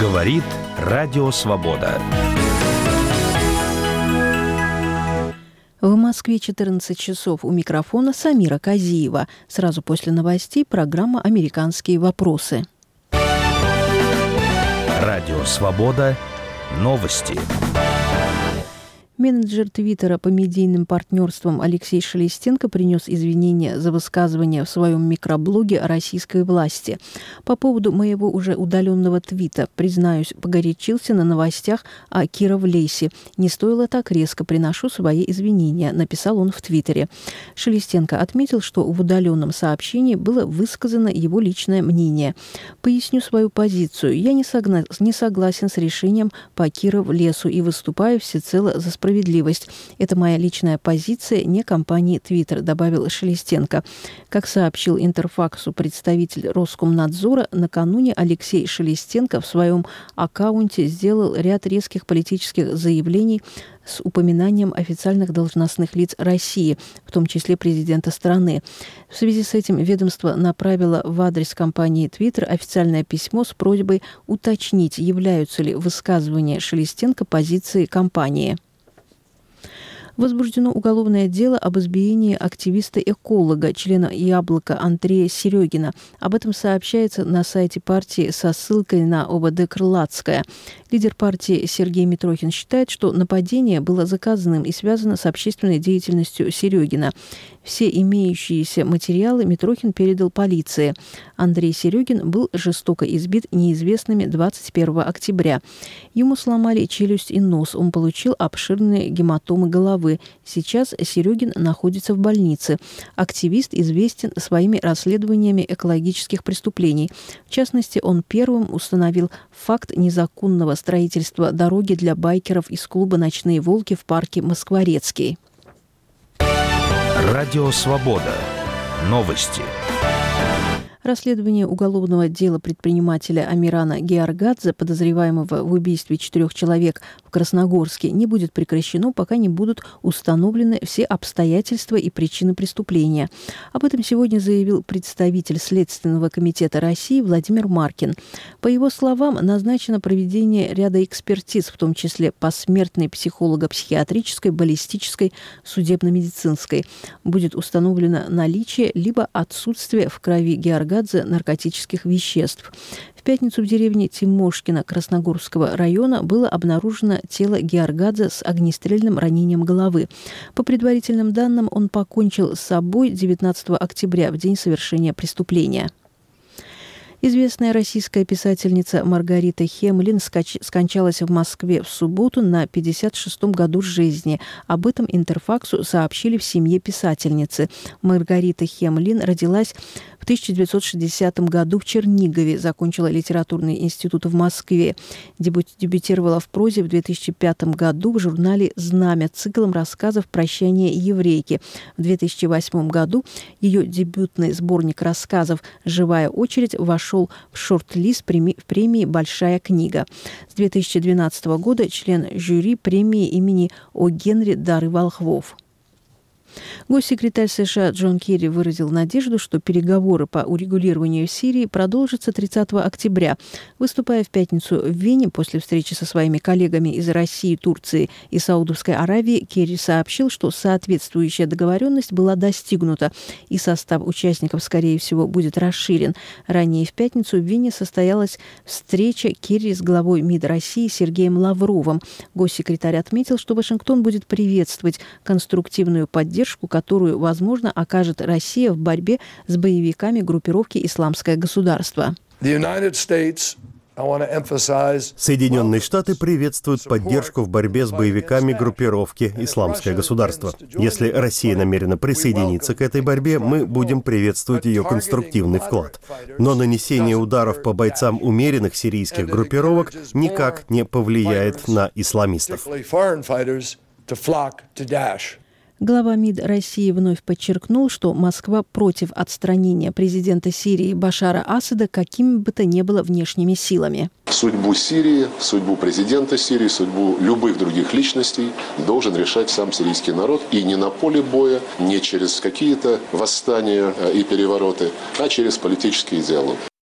Говорит Радио Свобода. В Москве 14 часов. У микрофона Самира Казиева. Сразу после новостей программа «Американские вопросы». Радио Свобода. Новости. Менеджер Твиттера по медийным партнерствам Алексей Шелестенко принес извинения за высказывания в своем микроблоге о российской власти. По поводу моего уже удаленного твита, признаюсь, погорячился на новостях о Кировлесе. Не стоило так резко, приношу свои извинения, написал он в Твиттере. Шелестенко отметил, что в удаленном сообщении было высказано его личное мнение. Поясню свою позицию. Я не согласен с решением по Кировлесу и выступаю всецело за справедливость. Это моя личная позиция, не компании Twitter, добавил Шелестенко. Как сообщил Интерфаксу представитель Роскомнадзора, накануне Алексей Шелестенко в своем аккаунте сделал ряд резких политических заявлений с упоминанием официальных должностных лиц России, в том числе президента страны. В связи с этим ведомство направило в адрес компании Twitter официальное письмо с просьбой уточнить, являются ли высказывания Шелестенко позицией компании. Возбуждено уголовное дело об избиении активиста-эколога, члена «Яблока» Андрея Серегина. Об этом сообщается на сайте партии со ссылкой на ОВД «Крылатская». Лидер партии Сергей Митрохин считает, что нападение было заказанным и связано с общественной деятельностью Серегина. Все имеющиеся материалы Митрохин передал полиции. Андрей Серегин был жестоко избит неизвестными 21 октября. Ему сломали челюсть и нос. Он получил обширные гематомы головы. Сейчас Серегин находится в больнице. Активист известен своими расследованиями экологических преступлений. В частности, он первым установил факт незаконного строительства дороги для байкеров из клуба «Ночные волки» в парке Москворецкий. Радио Свобода. Новости. Расследование уголовного дела предпринимателя Амирана Георгадзе, подозреваемого в убийстве 4 человек в Красногорске, не будет прекращено, пока не будут установлены все обстоятельства и причины преступления. Об этом сегодня заявил представитель Следственного комитета России Владимир Маркин. По его словам, назначено проведение ряда экспертиз, в том числе посмертной, психолого-психиатрической, баллистической, судебно-медицинской. Будет установлено наличие либо отсутствие в крови Георгадзе наркотических веществ. В пятницу в деревне Тимошкино Красногорского района было обнаружено тело Георгадзе с огнестрельным ранением головы. По предварительным данным, он покончил с собой 19 октября, в день совершения преступления. Известная российская писательница Маргарита Хемлин скончалась в Москве в субботу на 56-м году жизни. Об этом Интерфаксу сообщили в семье писательницы. Маргарита Хемлин родилась в 1960 году в Чернигове, закончила литературный институт в Москве. Дебютировала в прозе в 2005 году в журнале «Знамя» циклом рассказов «Прощание еврейки». В 2008 году ее дебютный сборник рассказов «Живая очередь» вошел в шорт-лист премии «Большая книга». С 2012 года член жюри премии имени О. Генри «Дары волхвов». Госсекретарь США Джон Керри выразил надежду, что переговоры по урегулированию Сирии продолжатся 30 октября. Выступая в пятницу в Вене после встречи со своими коллегами из России, Турции и Саудовской Аравии, Керри сообщил, что соответствующая договоренность была достигнута, и состав участников, скорее всего, будет расширен. Ранее в пятницу в Вене состоялась встреча Керри с главой МИД России Сергеем Лавровым. Госсекретарь отметил, что Вашингтон будет приветствовать конструктивную поддержку, которую, возможно, окажет Россия в борьбе с боевиками группировки «Исламское государство». Соединенные Штаты приветствуют поддержку в борьбе с боевиками группировки «Исламское государство». Если Россия намерена присоединиться к этой борьбе, мы будем приветствовать ее конструктивный вклад. Но нанесение ударов по бойцам умеренных сирийских группировок никак не повлияет на исламистов. Глава МИД России вновь подчеркнул, что Москва против отстранения президента Сирии Башара Асада какими бы то ни было внешними силами. Судьбу Сирии, судьбу президента Сирии, судьбу любых других личностей должен решать сам сирийский народ. И не на поле боя, не через какие-то восстания и перевороты, а через политический диалог.